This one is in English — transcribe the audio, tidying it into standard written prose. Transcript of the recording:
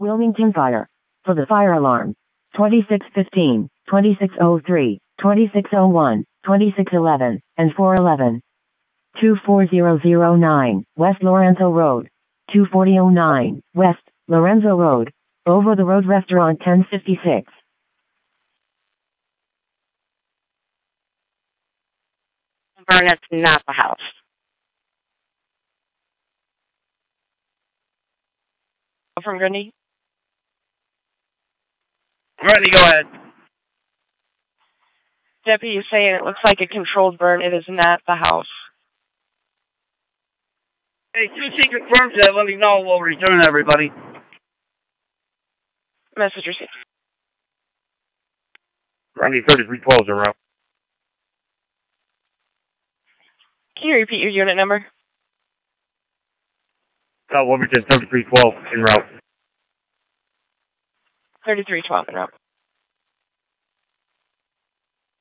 Wilmington Fire. For the fire alarm. 2615, 2603, 2601, 2611, and 411. 24009, West Lorenzo Road. 24009, West Lorenzo Road. Over the Road Restaurant 1056. Burn, that's not the house. From Grundy? Grundy, go ahead. Deputy is saying it looks like a controlled burn. It is not the house. Hey, 2C confirms that. Let me know. We'll return everybody. Message received. Grundy 3312's en route. Can you repeat your unit number? Wilmington 3312 en route. 3312 en route.